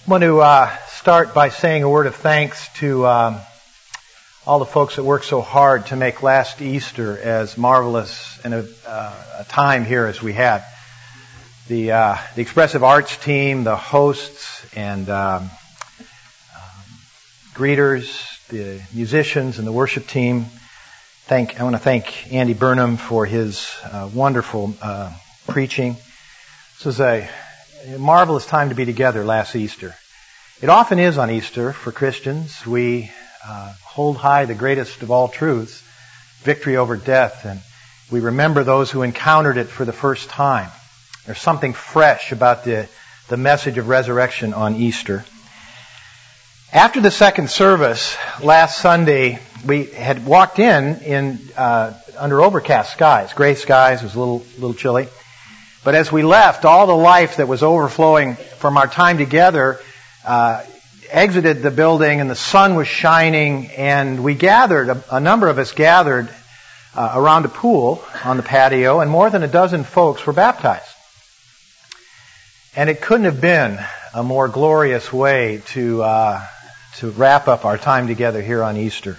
I want to start by saying a word of thanks to all the folks that worked so hard to make last Easter as marvelous and a time here as we had. The Expressive Arts team, the hosts and greeters, the musicians and the worship team. I want to thank Andy Burnham for his wonderful preaching. This was a marvelous time to be together last Easter. It often is on Easter for Christians. We hold high the greatest of all truths, victory over death, and we remember those who encountered it for the first time. There's something fresh about the message of resurrection on Easter. After the second service last Sunday, we had walked in under overcast skies, gray skies. It was a little chilly. But as we left, all the life that was overflowing from our time together exited the building, and the sun was shining, and we gathered, a number of us gathered around a pool on the patio, and more than a dozen folks were baptized. And it couldn't have been a more glorious way to wrap up our time together here on Easter.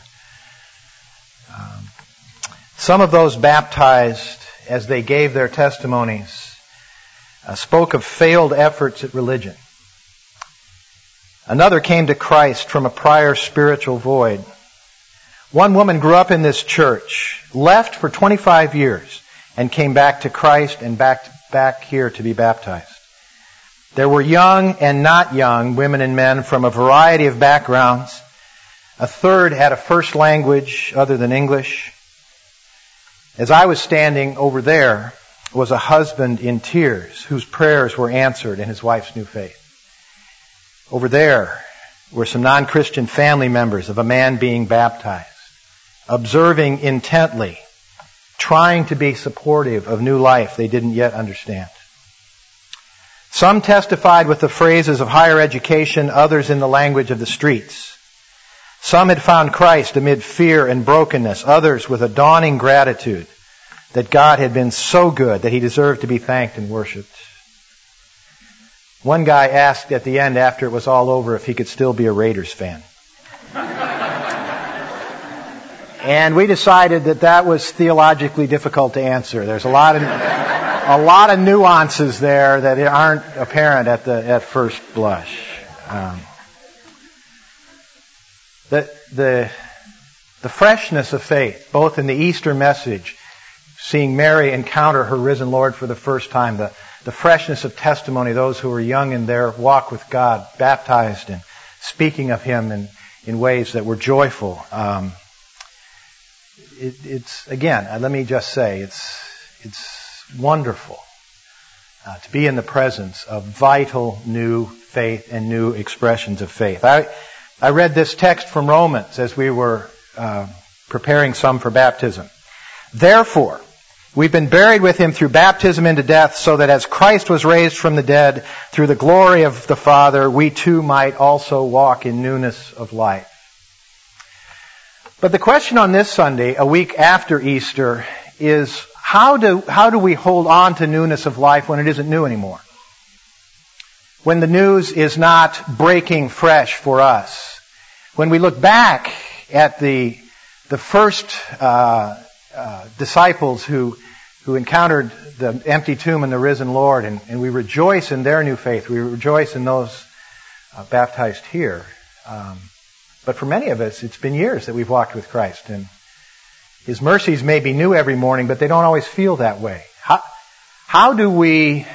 Some of those baptized, as they gave their testimonies, spoke of failed efforts at religion. Another came to Christ from a prior spiritual void. One woman grew up in this church, left for 25 years, and came back to Christ and back here to be baptized. There were young and not young women and men from a variety of backgrounds. A third had a first language other than English. As I was standing over there was a husband in tears whose prayers were answered in his wife's new faith. Over there were some non-Christian family members of a man being baptized, observing intently, trying to be supportive of new life they didn't yet understand. Some testified with the phrases of higher education, others in the language of the streets. Some had found Christ amid fear and brokenness, others with a dawning gratitude that God had been so good that He deserved to be thanked and worshipped. One guy asked at the end, after it was all over, if he could still be a Raiders fan. And we decided that was theologically difficult to answer. There's a lot of nuances there that aren't apparent at first blush. The freshness of faith, both in the Easter message, seeing Mary encounter her risen Lord for the first time, the freshness of testimony, those who were young in their walk with God, baptized and speaking of Him in ways that were joyful. Let me just say, it's wonderful to be in the presence of vital new faith and new expressions of faith. I read this text from Romans as we were preparing some for baptism. Therefore, we've been buried with Him through baptism into death, so that as Christ was raised from the dead through the glory of the Father, we too might also walk in newness of life. But the question on this Sunday, a week after Easter, is how do we hold on to newness of life when it isn't new anymore? When the news is not breaking fresh for us? When we look back at the first disciples who encountered the empty tomb and the risen Lord, and we rejoice in their new faith. We rejoice in those baptized here. But for many of us, it's been years that we've walked with Christ, and His mercies may be new every morning, but they don't always feel that way. How do we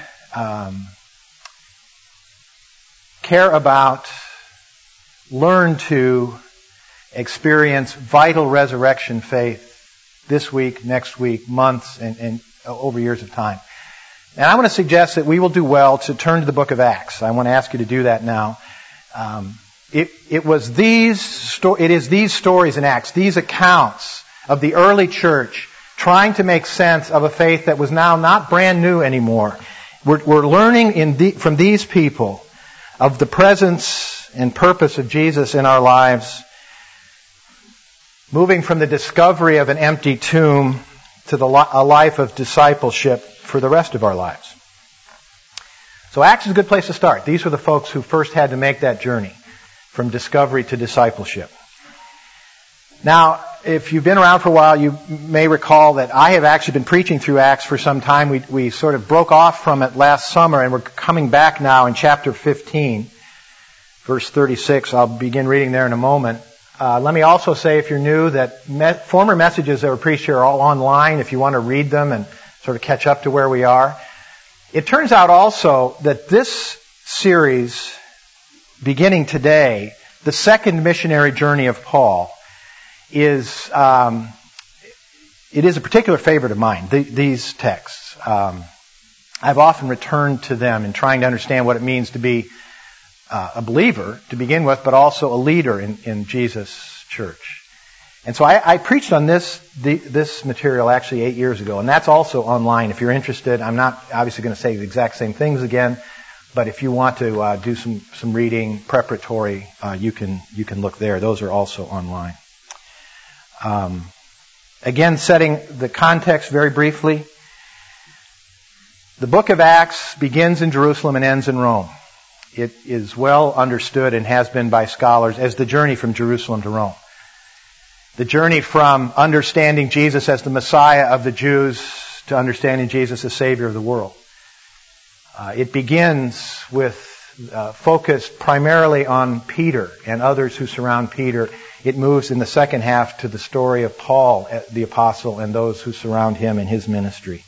care about, learn to experience vital resurrection faith this week, next week, months, and over years of time? And I want to suggest that we will do well to turn to the book of Acts. I want to ask you to do that now. It is these stories in Acts, these accounts of the early church trying to make sense of a faith that was now not brand new anymore. We're learning from these people of the presence and purpose of Jesus in our lives, moving from the discovery of an empty tomb to a life of discipleship for the rest of our lives. So Acts is a good place to start. These were the folks who first had to make that journey from discovery to discipleship. Now, if you've been around for a while, you may recall that I have actually been preaching through Acts for some time. We sort of broke off from it last summer, and we're coming back now in chapter 15, verse 36. I'll begin reading there in a moment. Let me also say, if you're new, that former messages that were preached here are all online if you want to read them and sort of catch up to where we are. It turns out also that this series, beginning today, the second missionary journey of Paul, it is a particular favorite of mine, these texts. I've often returned to them in trying to understand what it means to be a believer to begin with, but also a leader in Jesus' church. And so I preached on this material actually 8 years ago, and that's also online if you're interested. I'm not obviously going to say the exact same things again, but if you want to do some reading preparatory, you can look there. Those are also online. Again, setting the context very briefly. The book of Acts begins in Jerusalem and ends in Rome. It is well understood and has been by scholars as the journey from Jerusalem to Rome. The journey from understanding Jesus as the Messiah of the Jews to understanding Jesus as Savior of the world. It begins with focus primarily on Peter and others who surround Peter. It moves in the second half to the story of Paul, the apostle, and those who surround him in his ministry.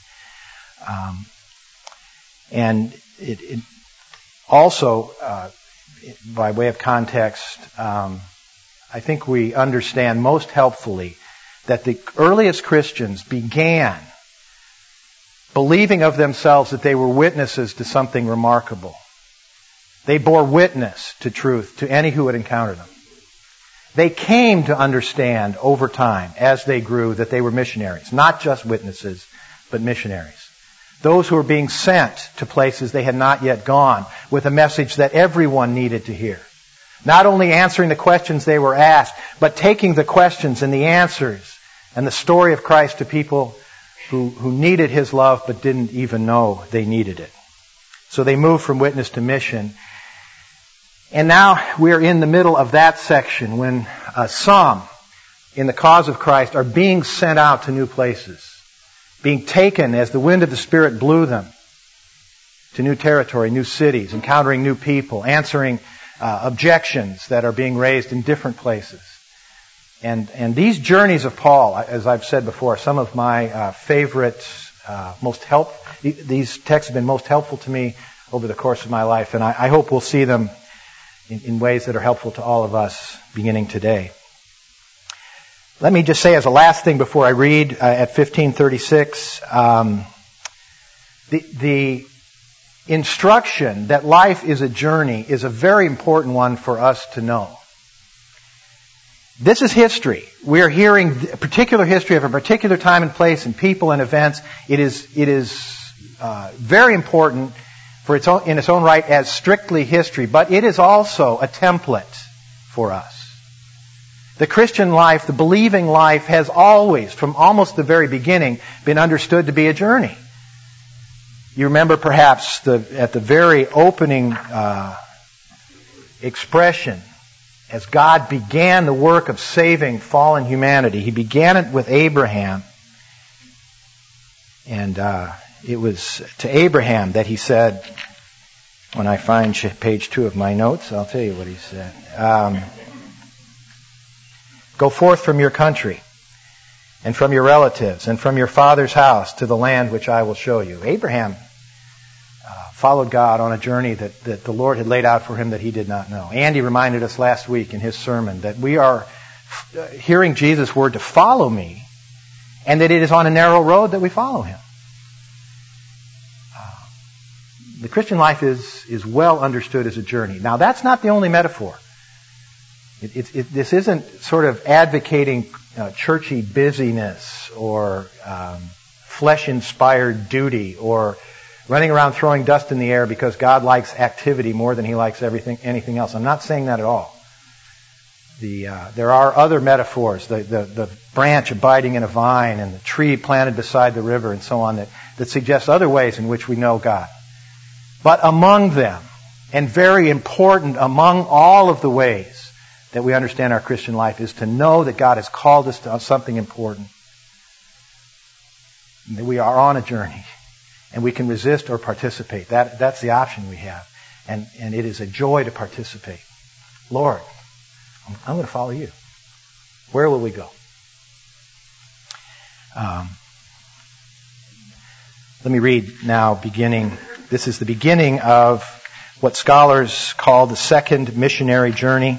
And it also, by way of context, I think we understand most helpfully that the earliest Christians began believing of themselves that they were witnesses to something remarkable. They bore witness to truth to any who would encounter them. They came to understand over time, as they grew, that they were missionaries. Not just witnesses, but missionaries. Those who were being sent to places they had not yet gone with a message that everyone needed to hear. Not only answering the questions they were asked, but taking the questions and the answers and the story of Christ to people who needed His love but didn't even know they needed it. So they moved from witness to mission. And now we're in the middle of that section when some in the cause of Christ are being sent out to new places, being taken as the wind of the Spirit blew them to new territory, new cities, encountering new people, answering objections that are being raised in different places. And these journeys of Paul, as I've said before, some of my favorite, these texts have been most helpful to me over the course of my life, and I hope we'll see them in ways that are helpful to all of us beginning today. Let me just say as a last thing before I read at 1536, the instruction that life is a journey is a very important one for us to know. This is history. We are hearing a particular history of a particular time and place and people and events. It is very important for in its own right as strictly history, but it is also a template for us. The Christian life, the believing life, has always, from almost the very beginning, been understood to be a journey. You remember perhaps at the very opening expression, as God began the work of saving fallen humanity, He began it with Abraham. And it was to Abraham that He said, when I find page 2 of my notes, I'll tell you what He said. Go forth from your country and from your relatives and from your father's house to the land which I will show you. Abraham followed God on a journey that the Lord had laid out for him that he did not know. Andy reminded us last week in his sermon that we are hearing Jesus' word to follow me, and that it is on a narrow road that we follow Him. The Christian life is well understood as a journey. Now, that's not the only metaphor. This isn't sort of advocating churchy busyness or flesh-inspired duty or running around throwing dust in the air because God likes activity more than He likes anything else. I'm not saying that at all. There are other metaphors, the branch abiding in a vine and the tree planted beside the river and so on that suggest other ways in which we know God. But among them, and very important among all of the ways that we understand our Christian life, is to know that God has called us to something important. That we are on a journey, and we can resist or participate. That's the option we have. And it is a joy to participate. Lord, I'm going to follow you. Where will we go? Let me read now, this is the beginning of what scholars call the second missionary journey.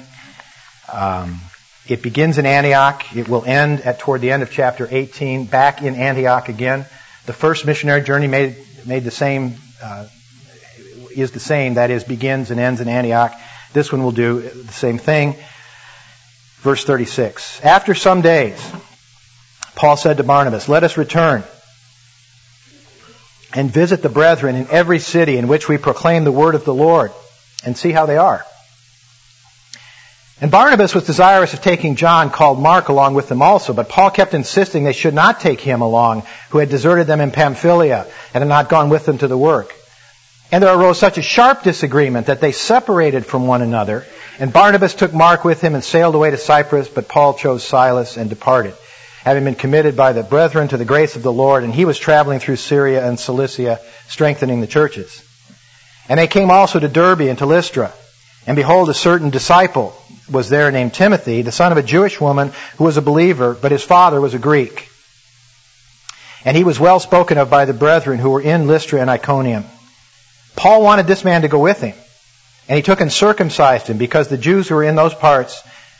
It begins in Antioch. It will end toward the end of chapter 18, back in Antioch again. The first missionary journey made the same, is the same, that is, begins and ends in Antioch. This one will do the same thing. Verse 36. After some days, Paul said to Barnabas, "Let us return and visit the brethren in every city in which we proclaim the word of the Lord, and see how they are." And Barnabas was desirous of taking John, called Mark, along with them also, but Paul kept insisting they should not take him along, who had deserted them in Pamphylia and had not gone with them to the work. And there arose such a sharp disagreement that they separated from one another, and Barnabas took Mark with him and sailed away to Cyprus, but Paul chose Silas and departed, having been committed by the brethren to the grace of the Lord, and he was traveling through Syria and Cilicia, strengthening the churches. And they came also to Derbe and to Lystra. And behold, a certain disciple was there named Timothy, the son of a Jewish woman who was a believer, but his father was a Greek. And he was well spoken of by the brethren who were in Lystra and Iconium. Paul wanted this man to go with him, and he took and circumcised him because of the Jews who were in those parts,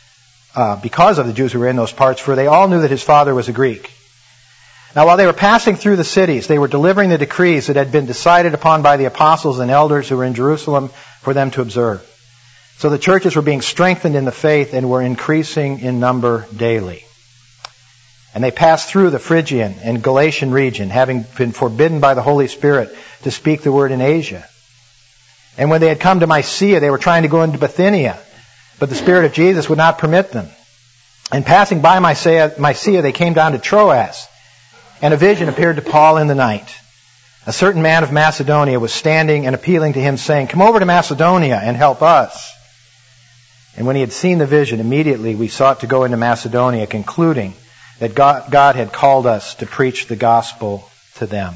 for they all knew that his father was a Greek. Now while they were passing through the cities, they were delivering the decrees that had been decided upon by the apostles and elders who were in Jerusalem for them to observe. So the churches were being strengthened in the faith and were increasing in number daily. And they passed through the Phrygian and Galatian region, having been forbidden by the Holy Spirit to speak the word in Asia. And when they had come to Mysia, they were trying to go into Bithynia, but the Spirit of Jesus would not permit them. And passing by Mysia, they came down to Troas, and a vision appeared to Paul in the night. A certain man of Macedonia was standing and appealing to him, saying, "Come over to Macedonia and help us." And when he had seen the vision, immediately we sought to go into Macedonia, concluding that God had called us to preach the gospel to them.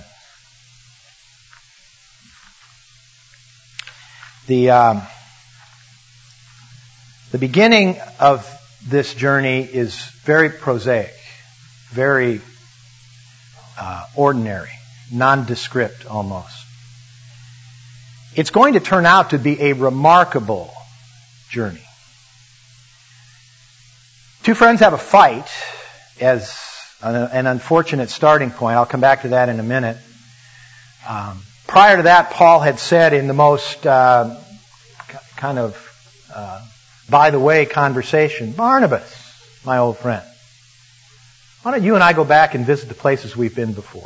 The beginning of this journey is very prosaic, very ordinary, nondescript almost. It's going to turn out to be a remarkable journey. Two friends have a fight as an unfortunate starting point. I'll come back to that in a minute. Prior to that, Paul had said in the most by the way conversation, "Barnabas, my old friend, why don't you and I go back and visit the places we've been before?"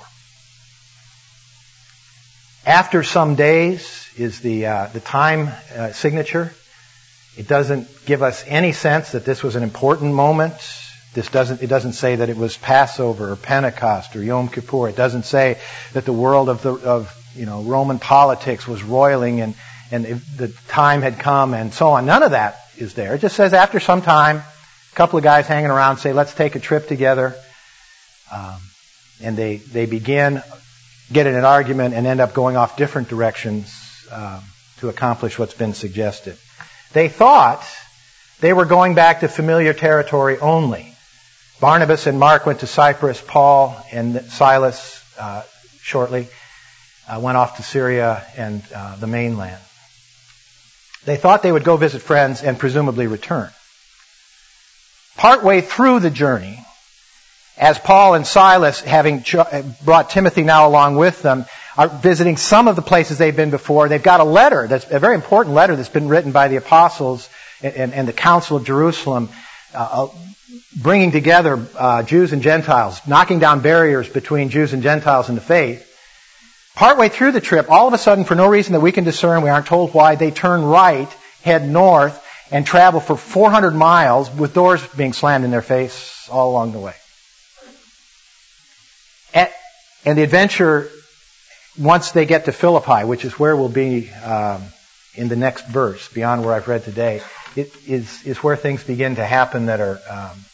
After some days is the time signature. It doesn't give us any sense that this was an important moment. It doesn't say that it was Passover or Pentecost or Yom Kippur. It doesn't say that the world of Roman politics was roiling and the time had come and so on. None of that is there. It just says after some time, a couple of guys hanging around say, "Let's take a trip together." And they begin, get in an argument, and end up going off different directions to accomplish what's been suggested. They thought they were going back to familiar territory only. Barnabas and Mark went to Cyprus. Paul and Silas shortly went off to Syria and the mainland. They thought they would go visit friends and presumably return. Partway through the journey, as Paul and Silas, having brought Timothy now along with them, are visiting some of the places they've been before, they've got a letter, that's a very important letter that's been written by the apostles and the Council of Jerusalem, bringing together Jews and Gentiles, knocking down barriers between Jews and Gentiles in the faith. Partway through the trip, all of a sudden, for no reason that we can discern, we aren't told why, they turn right, head north, and travel for 400 miles with doors being slammed in their face all along the way. And the adventure once they get to Philippi, which is where we'll be in the next verse, beyond where I've read today, it is where things begin to happen that are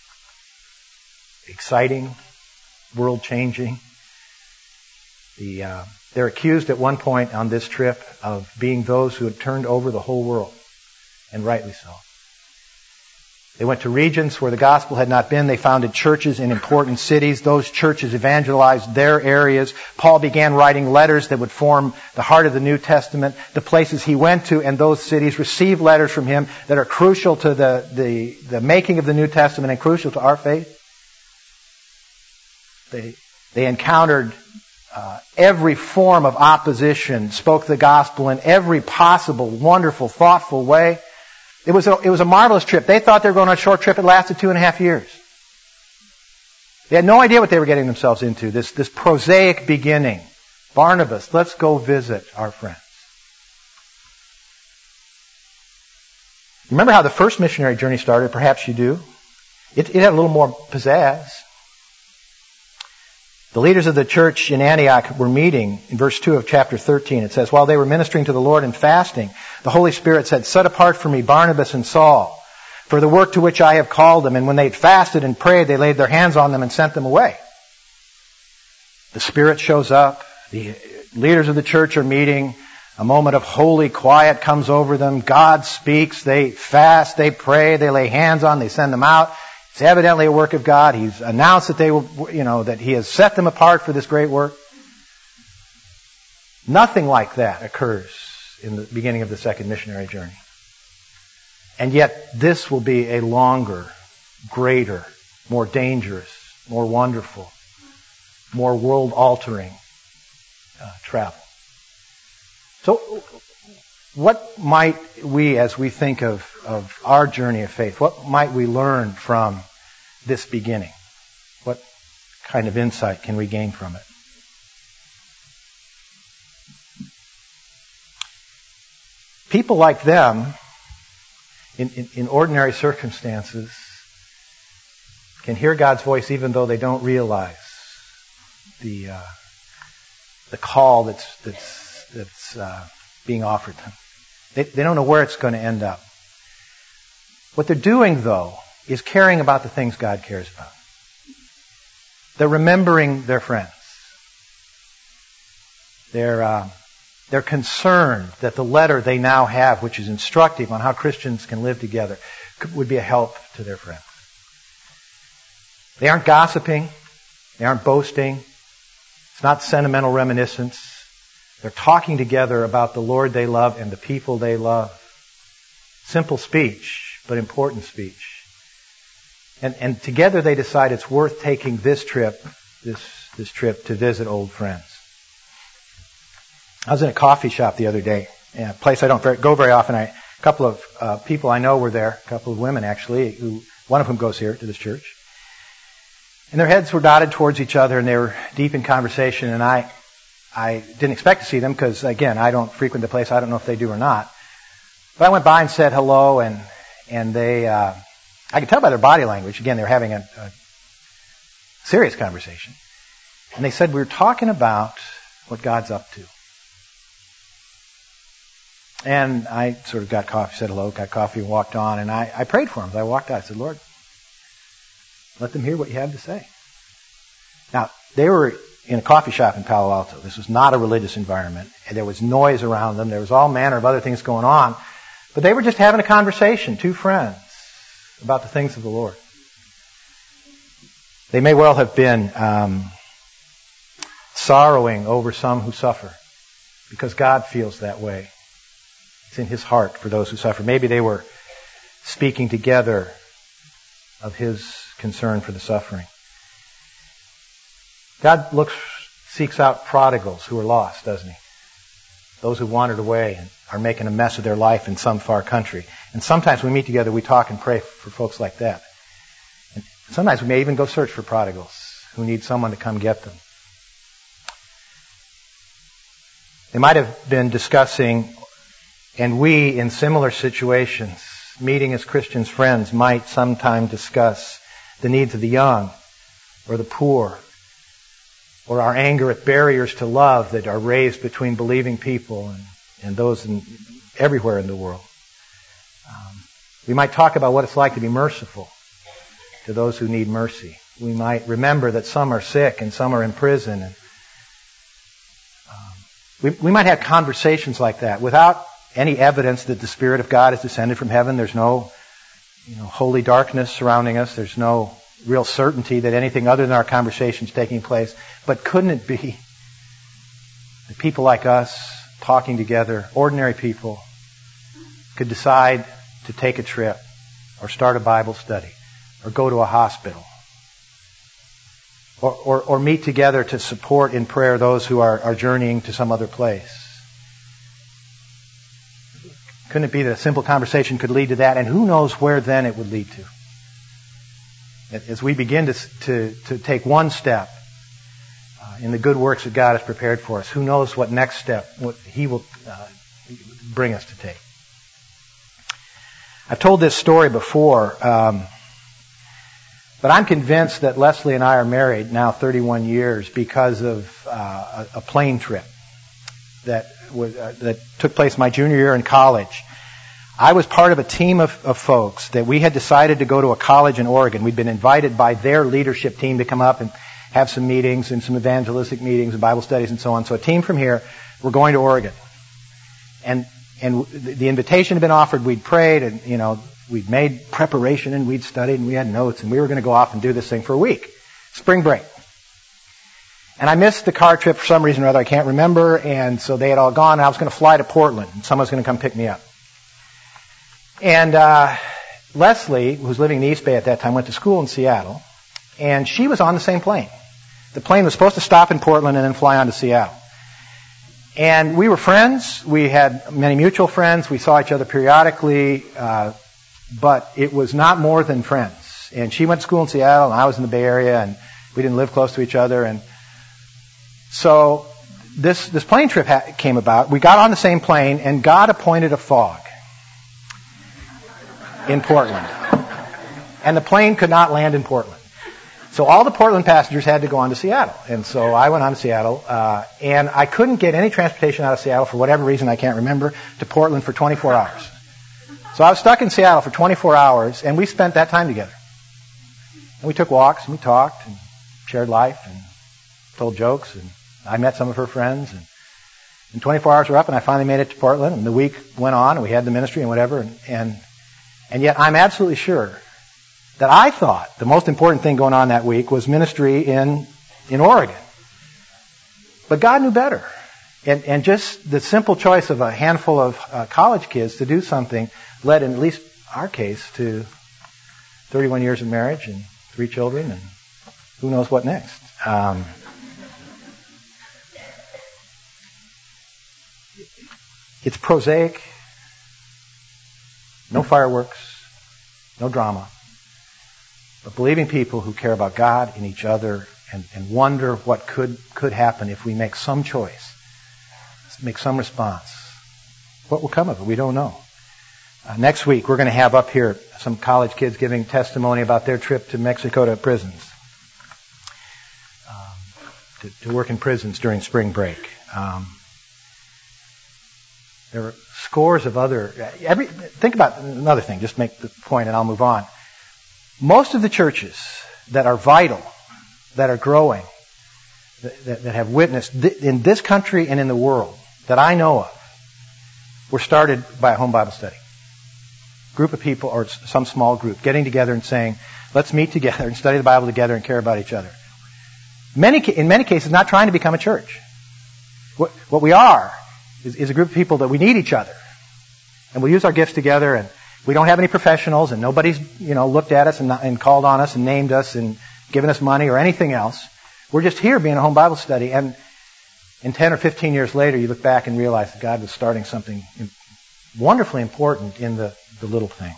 exciting, world-changing. They're accused at one point on this trip of being those who had turned over the whole world, and rightly so. They went to regions where the gospel had not been. They founded churches in important cities. Those churches evangelized their areas. Paul began writing letters that would form the heart of the New Testament. The places he went to and those cities received letters from him that are crucial to the making of the New Testament and crucial to our faith. They encountered every form of opposition, spoke the gospel in every possible, wonderful, thoughtful way. It was a marvelous trip. They thought they were going on a short trip. It lasted 2.5 years. They had no idea what they were getting themselves into, this prosaic beginning. Barnabas, let's go visit our friends. Remember how the first missionary journey started? Perhaps you do. It had a little more pizzazz. The leaders of the church in Antioch were meeting in verse 2 of chapter 13. It says, while they were ministering to the Lord and fasting, the Holy Spirit said, set apart for me Barnabas and Saul for the work to which I have called them. And when they had fasted and prayed, they laid their hands on them and sent them away. The Spirit shows up. The leaders of the church are meeting. A moment of holy quiet comes over them. God speaks. They fast. They pray. They lay hands on. They send them out. It's evidently a work of God. He's announced that they will, that He has set them apart for this great work. Nothing like that occurs in the beginning of the second missionary journey. And yet this will be a longer, greater, more dangerous, more wonderful, more world-altering travel. So what might we, as we think of our journey of faith, what might we learn from this beginning? What kind of insight can we gain from it? People like them, in ordinary circumstances, can hear God's voice even though they don't realize the call that's being offered them. They don't know where it's going to end up. What they're doing, though, is caring about the things God cares about. They're remembering their friends. They're concerned that the letter they now have, which is instructive on how Christians can live together, would be a help to their friends. They aren't gossiping. They aren't boasting. It's not sentimental reminiscence. They're talking together about the Lord they love and the people they love. Simple speech, but important speech. And together they decide it's worth taking this trip to visit old friends. I was in a coffee shop the other day, a place I don't go very often. A couple of people I know were there, a couple of women actually, one of whom goes here to this church. And their heads were nodded towards each other and they were deep in conversation, and I didn't expect to see them because, again, I don't frequent the place. I don't know if they do or not. But I went by and said hello, and they, I could tell by their body language, again, they were having a serious conversation. And they said, we were talking about what God's up to. And I sort of got coffee, said hello, got coffee, and walked on, and I prayed for them as I walked out. I said, Lord, let them hear what you have to say. Now, they were in a coffee shop in Palo Alto. This was not a religious environment. And there was noise around them. There was all manner of other things going on. But they were just having a conversation, two friends, about the things of the Lord. They may well have been sorrowing over some who suffer, because God feels that way. It's in His heart for those who suffer. Maybe they were speaking together of His concern for the suffering. God seeks out prodigals who are lost, doesn't He? Those who wandered away and are making a mess of their life in some far country. And sometimes we meet together, we talk and pray for folks like that. And sometimes we may even go search for prodigals who need someone to come get them. They might have been discussing, and we, in similar situations, meeting as Christians' friends, might sometime discuss the needs of the young or the poor, or our anger at barriers to love that are raised between believing people and those everywhere in the world. We might talk about what it's like to be merciful to those who need mercy. We might remember that some are sick and some are in prison. And we might have conversations like that without any evidence that the Spirit of God has descended from heaven. There's no holy darkness surrounding us. There's no real certainty that anything other than our conversation is taking place. But couldn't it be that people like us, talking together, ordinary people, could decide to take a trip or start a Bible study or go to a hospital or meet together to support in prayer those who are journeying to some other place? Couldn't it be that a simple conversation could lead to that? And who knows where then it would lead to? As we begin to take one step in the good works that God has prepared for us, who knows what next step what He will bring us to take. I've told this story before, but I'm convinced that Leslie and I are married now 31 years because of a plane trip that took place my junior year in college. I was part of a team of folks that we had decided to go to a college in Oregon. We'd been invited by their leadership team to come up and have some meetings and some evangelistic meetings and Bible studies and so on. So a team from here, we're going to Oregon. And the invitation had been offered. We'd prayed and, we'd made preparation and we'd studied and we had notes and we were going to go off and do this thing for a week. Spring break. And I missed the car trip for some reason or other. I can't remember. And so they had all gone. And I was going to fly to Portland and someone was going to come pick me up. And Leslie, who was living in the East Bay at that time, went to school in Seattle. And she was on the same plane. The plane was supposed to stop in Portland and then fly on to Seattle. And we were friends. We had many mutual friends. We saw each other periodically. But it was not more than friends. And she went to school in Seattle and I was in the Bay Area and we didn't live close to each other. And so this plane trip came about. We got on the same plane and God appointed a fog in Portland. And the plane could not land in Portland. So all the Portland passengers had to go on to Seattle. And so I went on to Seattle, and I couldn't get any transportation out of Seattle for whatever reason, I can't remember, to Portland for 24 hours. So I was stuck in Seattle for 24 hours, and we spent that time together. And we took walks, and we talked, and shared life, and told jokes, and I met some of her friends, and 24 hours were up, and I finally made it to Portland, and the week went on, and we had the ministry and whatever, and yet I'm absolutely sure that I thought the most important thing going on that week was ministry in Oregon. But God knew better. And just the simple choice of a handful of college kids to do something led, in at least our case, to 31 years of marriage and 3 children and who knows what next. It's prosaic. No fireworks. No drama. But believing people who care about God and each other and wonder what could happen if we make some choice, make some response. What will come of it? We don't know. Next week, we're going to have up here some college kids giving testimony about their trip to Mexico to prisons, to work in prisons during spring break. There are scores of other... think about another thing, just make the point and I'll move on. Most of the churches that are vital, that are growing, that have witnessed in this country and in the world that I know of, were started by a home Bible study. Group of people or some small group getting together and saying, let's meet together and study the Bible together and care about each other. In many cases, not trying to become a church. What we are is a group of people that we need each other. And we use our gifts together and we don't have any professionals and nobody's, looked at us and called on us and named us and given us money or anything else. We're just here being a home Bible study. And 10 or 15 years later, you look back and realize that God was starting something wonderfully important in the little thing.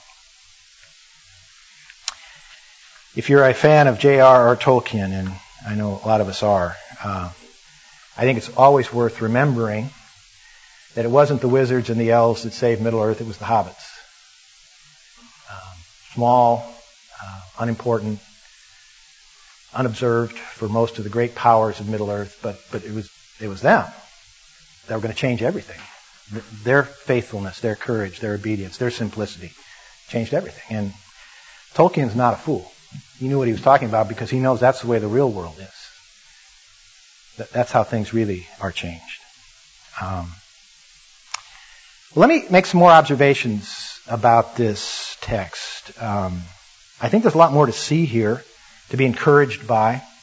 If you're a fan of J.R.R. Tolkien, and I know a lot of us are, I think it's always worth remembering that it wasn't the wizards and the elves that saved Middle-earth, it was the hobbits. Small, unimportant, unobserved for most of the great powers of Middle Earth, but it was them that were going to change everything. Their faithfulness, their courage, their obedience, their simplicity changed everything. And Tolkien's not a fool. He knew what he was talking about because he knows that's the way the real world is. That's how things really are changed. Let me make some more observations about this text. I think there's a lot more to see here, to be encouraged by. I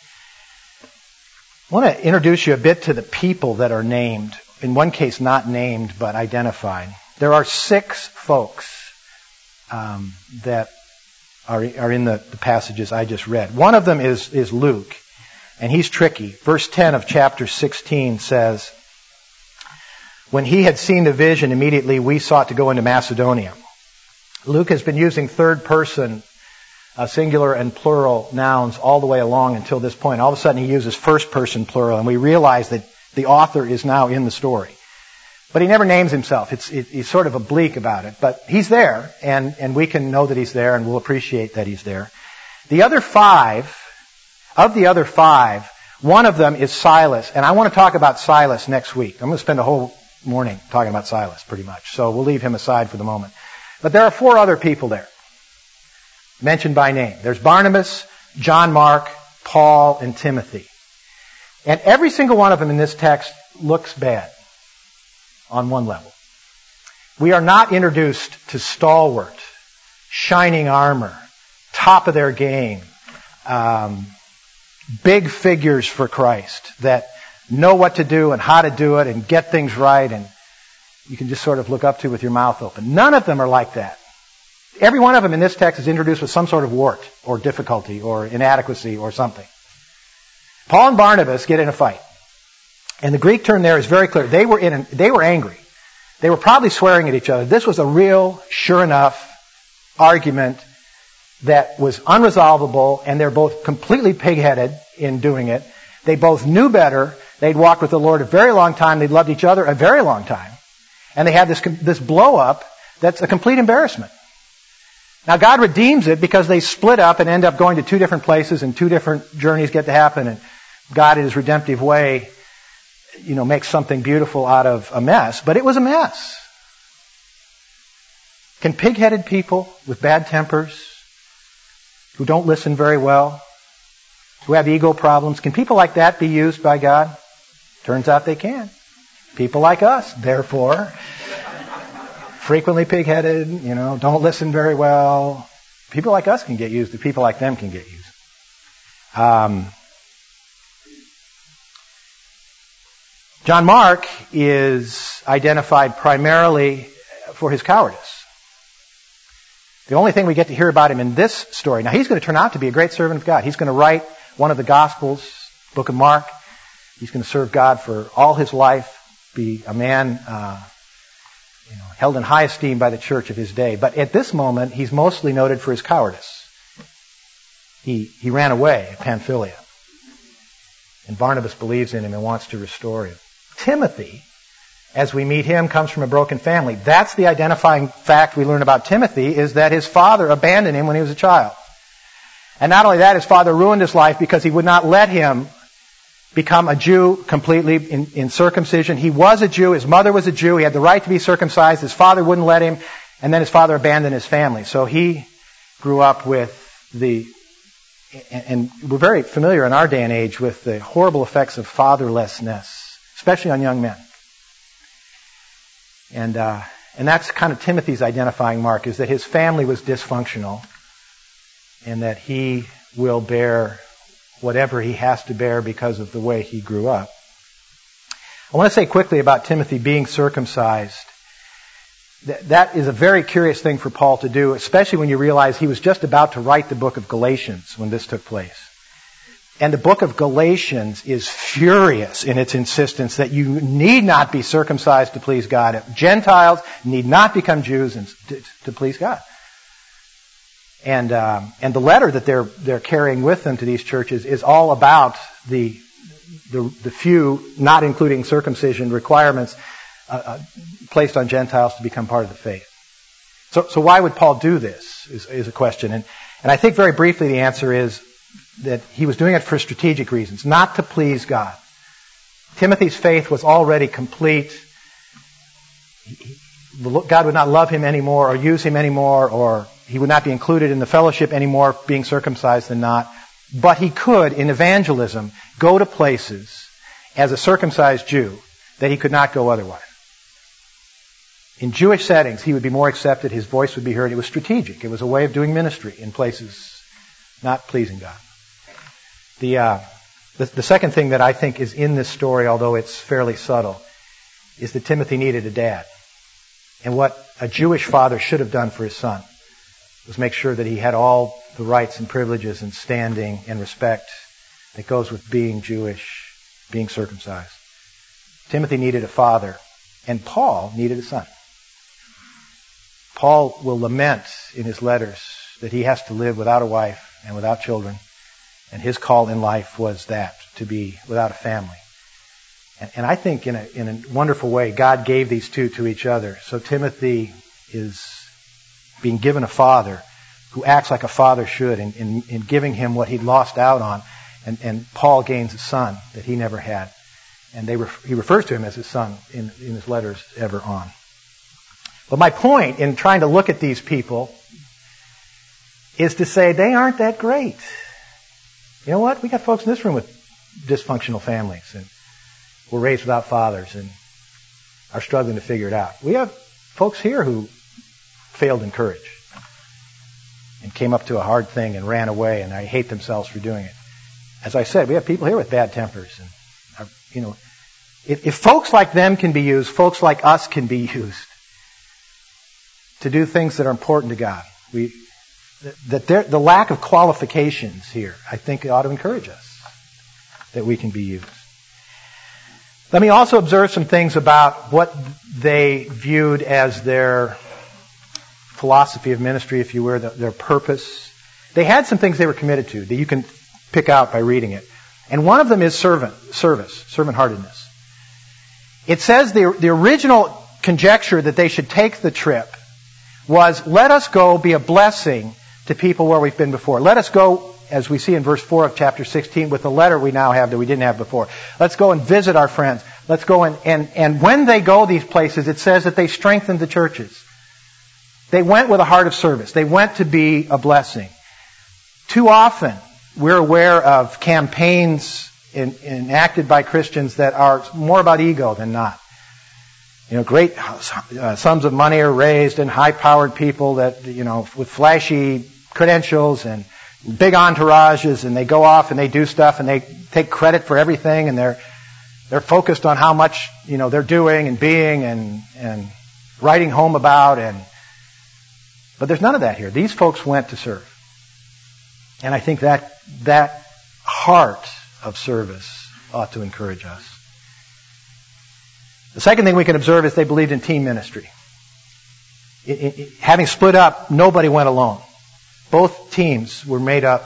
want to introduce you a bit to the people that are named. In one case, not named, but identified. There are 6 folks that are in the passages I just read. One of them is Luke, and he's tricky. Verse 10 of chapter 16 says, "When he had seen the vision, immediately we sought to go into Macedonia." Luke has been using third person, singular and plural nouns all the way along until this point. All of a sudden he uses first person plural, and we realize that the author is now in the story. But he never names himself. He's sort of oblique about it. But he's there, and we can know that he's there, and we'll appreciate that he's there. The other 5, one of them is Silas. And I want to talk about Silas next week. I'm going to spend a whole morning talking about Silas, pretty much. So we'll leave him aside for the moment. But there are 4 other people there, mentioned by name. There's Barnabas, John Mark, Paul, and Timothy. And every single one of them in this text looks bad on one level. We are not introduced to stalwart, shining armor, top of their game, big figures for Christ that know what to do and how to do it and get things right, and you can just sort of look up to with your mouth open. None of them are like that. Every one of them in this text is introduced with some sort of wart or difficulty or inadequacy or something. Paul and Barnabas get in a fight. And the Greek term there is very clear. They were angry. They were probably swearing at each other. This was a real, sure enough argument that was unresolvable, and they're both completely pig-headed in doing it. They both knew better. They'd walked with the Lord a very long time. They'd loved each other a very long time. And they had this blow-up that's a complete embarrassment. Now, God redeems it because they split up and end up going to 2 different places, and 2 different journeys get to happen, and God, in His redemptive way, makes something beautiful out of a mess. But it was a mess. Can pig-headed people with bad tempers, who don't listen very well, who have ego problems, can people like that be used by God? Turns out they can. People like us, therefore, frequently pig-headed, don't listen very well. People like us can get used, and people like them can get used. John Mark is identified primarily for his cowardice. The only thing we get to hear about him in this story, now he's going to turn out to be a great servant of God. He's going to write one of the Gospels, Book of Mark. He's going to serve God for all his life, be a man held in high esteem by the church of his day. But at this moment, he's mostly noted for his cowardice. He ran away at Pamphylia. And Barnabas believes in him and wants to restore him. Timothy, as we meet him, comes from a broken family. That's the identifying fact we learn about Timothy, is that his father abandoned him when he was a child. And not only that, his father ruined his life because he would not let him become a Jew completely in circumcision. He was a Jew. His mother was a Jew. He had the right to be circumcised. His father wouldn't let him. And then his father abandoned his family. So he grew up with and we're very familiar in our day and age with the horrible effects of fatherlessness, especially on young men. And that's kind of Timothy's identifying mark, is that his family was dysfunctional and that he will bear whatever he has to bear because of the way he grew up. I want to say quickly about Timothy being circumcised. That is a very curious thing for Paul to do, especially when you realize he was just about to write the book of Galatians when this took place. And the book of Galatians is furious in its insistence that you need not be circumcised to please God. Gentiles need not become Jews to please God. And the letter that they're carrying with them to these churches is all about the few, not including circumcision requirements placed on Gentiles to become part of the faith. So why would Paul do this is a question. And I think very briefly the answer is that he was doing it for strategic reasons, not to please God. Timothy's faith was already complete. God would not love him anymore or use him anymore, or he would not be included in the fellowship anymore, being circumcised than not. But he could, in evangelism, go to places as a circumcised Jew that he could not go otherwise. In Jewish settings, he would be more accepted, his voice would be heard. It was strategic. It was a way of doing ministry in places not pleasing God. The second thing that I think is in this story, although it's fairly subtle, is that Timothy needed a dad. And what a Jewish father should have done for his son was make sure that he had all the rights and privileges and standing and respect that goes with being Jewish, being circumcised. Timothy needed a father, and Paul needed a son. Paul will lament in his letters that he has to live without a wife and without children, and his call in life was that, to be without a family. And I think in a wonderful way, God gave these two to each other. So Timothy is being given a father who acts like a father should in giving him what he'd lost out on. And Paul gains a son that he never had. And he refers to him as his son in his letters ever on. But my point in trying to look at these people is to say they aren't that great. You know what? We got folks in this room with dysfunctional families, and were raised without fathers and are struggling to figure it out. We have folks here who failed in courage and came up to a hard thing and ran away and they hate themselves for doing it. As I said, we have people here with bad tempers. And, if folks like them can be used, folks like us can be used to do things that are important to God. The lack of qualifications here, I think, ought to encourage us that we can be used. Let me also observe some things about what they viewed as their philosophy of ministry, if you will, their purpose. They had some things they were committed to that you can pick out by reading it. And one of them is servant-heartedness. It says the original conjecture that they should take the trip was, let us go be a blessing to people where we've been before. Let us go, as we see in verse 4 of chapter 16, with the letter we now have that we didn't have before. Let's go and visit our friends. Let's go and when they go these places, it says that they strengthened the churches. They went with a heart of service. They went to be a blessing. Too often, we're aware of campaigns enacted by Christians that are more about ego than not. Great sums of money are raised and high-powered people that, with flashy credentials and big entourages, and they go off and they do stuff and they take credit for everything, and they're focused on how much, they're doing and being and writing home about. But there's none of that here. These folks went to serve. And I think that heart of service ought to encourage us. The second thing we can observe is they believed in team ministry. Having split up, nobody went alone. Both teams were made up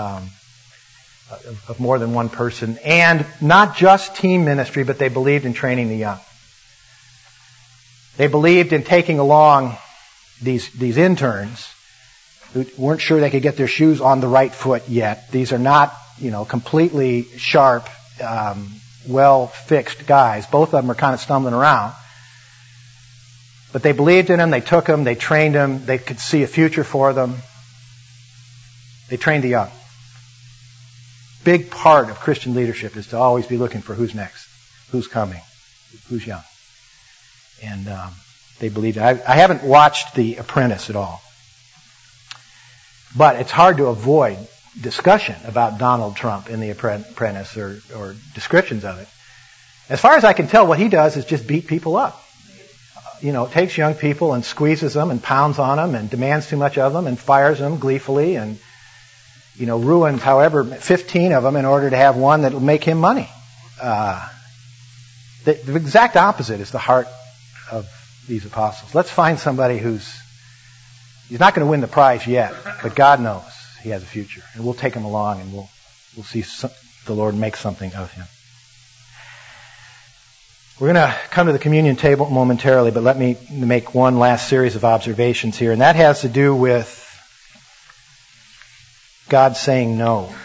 of more than one person. And not just team ministry, but they believed in training the young. They believed in taking along these interns who weren't sure they could get their shoes on the right foot yet. These are not, completely sharp, well-fixed guys. Both of them are kind of stumbling around. But they believed in them, they took them, they trained them, they could see a future for them. They trained the young. Big part of Christian leadership is to always be looking for who's next, who's coming, who's young. And they believed it. I haven't watched The Apprentice at all. But it's hard to avoid discussion about Donald Trump in The Apprentice or descriptions of it. As far as I can tell, what he does is just beat people up. Takes young people and squeezes them and pounds on them and demands too much of them and fires them gleefully and, ruins 15 of them in order to have one that will make him money. The exact opposite is the heart of these apostles. Let's find somebody he's not going to win the prize yet, but God knows he has a future. And we'll take him along and we'll see the Lord make something of him. We're going to come to the communion table momentarily, but let me make one last series of observations here, and that has to do with God saying no.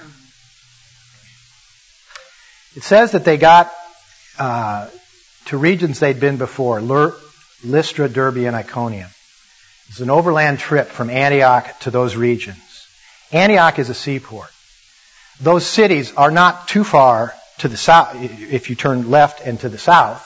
It says that they got to regions they'd been before, Lystra, Derbe, and Iconium. It's an overland trip from Antioch to those regions. Antioch is a seaport. Those cities are not too far to the south, if you turn left and to the south,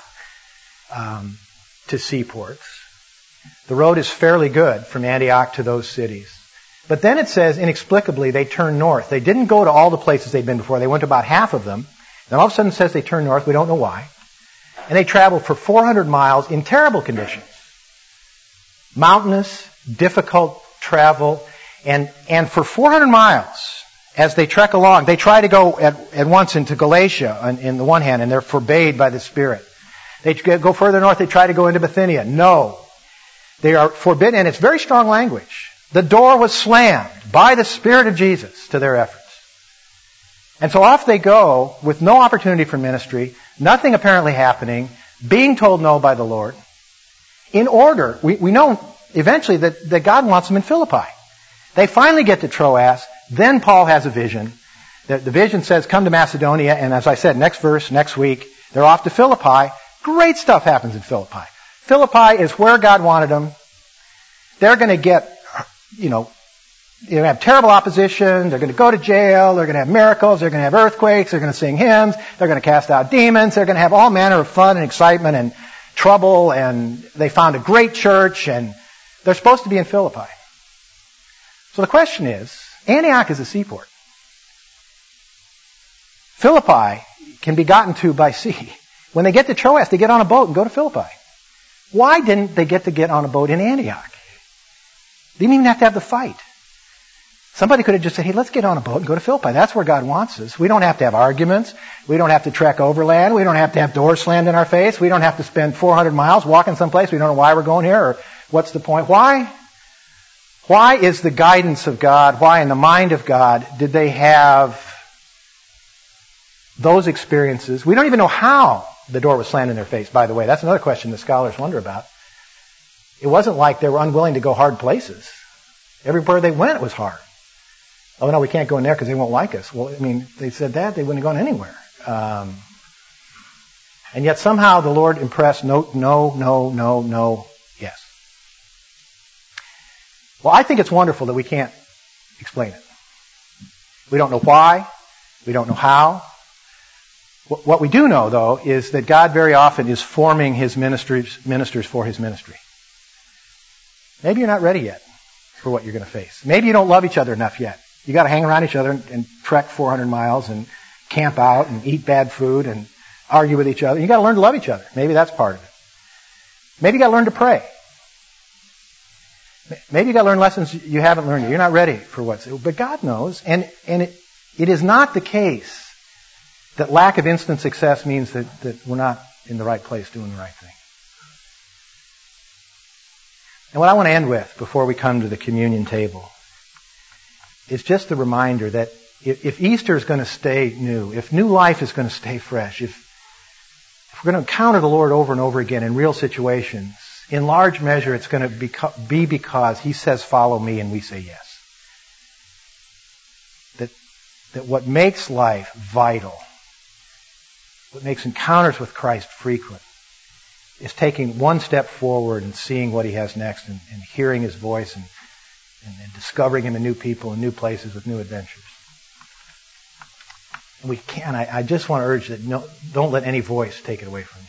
to seaports. The road is fairly good from Antioch to those cities. But then it says, inexplicably, they turned north. They didn't go to all the places they'd been before. They went to about half of them. Then all of a sudden it says they turned north. We don't know why. And they traveled for 400 miles in terrible conditions. Mountainous, difficult travel. And for 400 miles, as they trek along, they try to go at once into Galatia in the one hand, and they're forbade by the Spirit. They go further north, they try to go into Bithynia. No. They are forbidden, and it's very strong language. The door was slammed by the Spirit of Jesus to their efforts. And so off they go with no opportunity for ministry, nothing apparently happening, being told no by the Lord. In order, we know eventually that God wants them in Philippi. They finally get to Troas. Then Paul has a vision. The vision says, come to Macedonia. And as I said, next verse, next week, they're off to Philippi. Great stuff happens in Philippi. Philippi is where God wanted them. They're going to get, they're going to have terrible opposition. They're going to go to jail. They're going to have miracles. They're going to have earthquakes. They're going to sing hymns. They're going to cast out demons. They're going to have all manner of fun and excitement and trouble. And they found a great church. And they're supposed to be in Philippi. So the question is, Antioch is a seaport. Philippi can be gotten to by sea. When they get to Troas, they get on a boat and go to Philippi. Why didn't they get on a boat in Antioch? They didn't even have to have the fight. Somebody could have just said, hey, let's get on a boat and go to Philippi. That's where God wants us. We don't have to have arguments. We don't have to trek overland. We don't have to have doors slammed in our face. We don't have to spend 400 miles walking someplace. We don't know why we're going here or what's the point. Why? Why is the guidance of God, why in the mind of God did they have those experiences? We don't even know how the door was slammed in their face, by the way. That's another question the scholars wonder about. It wasn't like they were unwilling to go hard places. Everywhere they went, it was hard. Oh, no, we can't go in there because they won't like us. Well, they said that, they wouldn't have gone anywhere. And yet somehow the Lord impressed no, yes. Well, I think it's wonderful that we can't explain it. We don't know why. We don't know how. What we do know, though, is that God very often is forming His ministers for His ministry. Maybe you're not ready yet for what you're going to face. Maybe you don't love each other enough yet. You got to hang around each other and trek 400 miles and camp out and eat bad food and argue with each other. You got to learn to love each other. Maybe that's part of it. Maybe you got to learn to pray. Maybe you got to learn lessons you haven't learned yet. You're not ready for what's. But God knows, and it is not the case that lack of instant success means that we're not in the right place doing the right thing. And what I want to end with before we come to the communion table is just the reminder that if Easter is going to stay new, if new life is going to stay fresh, if we're going to encounter the Lord over and over again in real situations, in large measure it's going to be because He says, follow me, and we say yes. That what makes life vital, what makes encounters with Christ frequent, is taking one step forward and seeing what He has next and hearing His voice and discovering Him in new people and new places with new adventures. And we can. I just want to urge that don't let any voice take it away from you.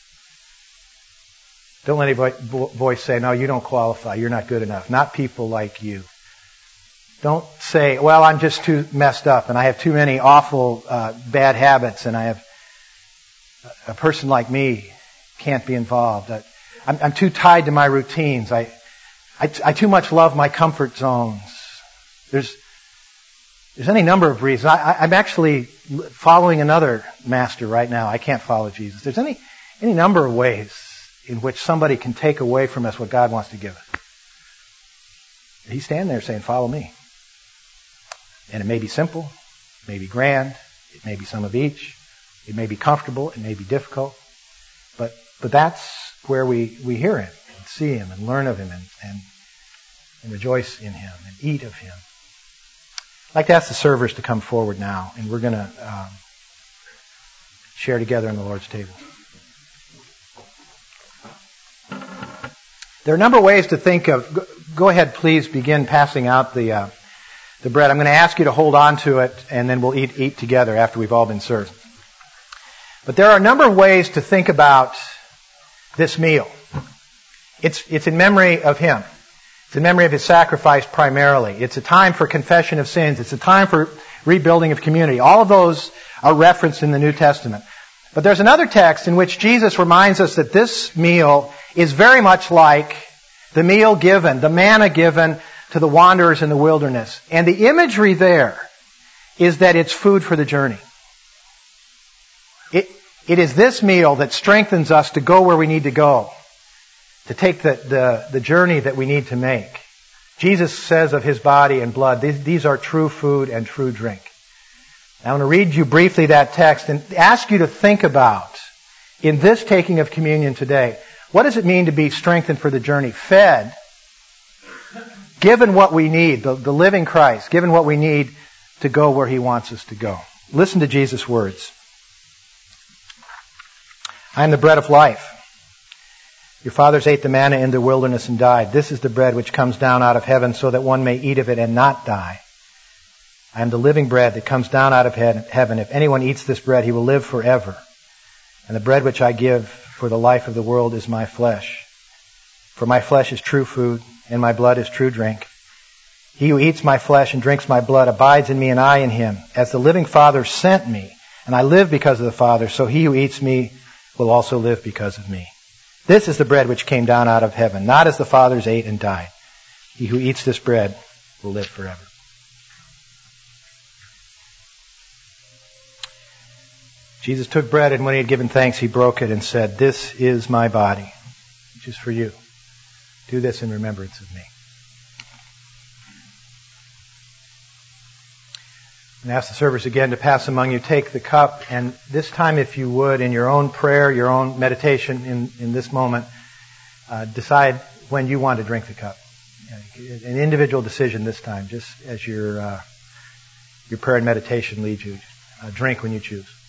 Don't let any voice say, no, you don't qualify, you're not good enough. Not people like you. Don't say, well, I'm just too messed up and I have too many awful bad habits and I have a person like me can't be involved. I'm too tied to my routines. I too much love my comfort zones. There's any number of reasons. I'm actually following another master right now. I can't follow Jesus. There's any number of ways in which somebody can take away from us what God wants to give us. He's standing there saying, follow me. And it may be simple, it may be grand, it may be some of each, it may be comfortable, it may be difficult, but that's where we hear Him and see Him and learn of Him and rejoice in Him and eat of Him. I'd like to ask the servers to come forward now, and we're going to share together on the Lord's table. There are a number of ways to think of. Go ahead, please begin passing out the bread. I'm going to ask you to hold on to it, and then we'll eat together after we've all been served. But there are a number of ways to think about this meal. It's in memory of Him. It's in memory of His sacrifice primarily. It's a time for confession of sins. It's a time for rebuilding of community. All of those are referenced in the New Testament. But there's another text in which Jesus reminds us that this meal is very much like the meal given, the manna given to the wanderers in the wilderness. And the imagery there is that it's food for the journey. It is this meal that strengthens us to go where we need to go, to take the journey that we need to make. Jesus says of His body and blood, these are true food and true drink. I want to read you briefly that text and ask you to think about, in this taking of communion today, what does it mean to be strengthened for the journey? Fed, given what we need, the living Christ, given what we need to go where He wants us to go. Listen to Jesus' words. I am the bread of life. Your fathers ate the manna in the wilderness and died. This is the bread which comes down out of heaven so that one may eat of it and not die. I am the living bread that comes down out of heaven. If anyone eats this bread, he will live forever. And the bread which I give for the life of the world is my flesh. For my flesh is true food, and my blood is true drink. He who eats my flesh and drinks my blood abides in me and I in him. As the living Father sent me, and I live because of the Father, so he who eats me will also live because of me. This is the bread which came down out of heaven, not as the fathers ate and died. He who eats this bread will live forever. Jesus took bread, and when He had given thanks, He broke it and said, "This is my body, which is for you. Do this in remembrance of me." And ask the servers again to pass among you. Take the cup, and this time, if you would, in your own prayer, your own meditation in this moment, decide when you want to drink the cup. An individual decision this time, just as your prayer and meditation leads you. Drink when you choose.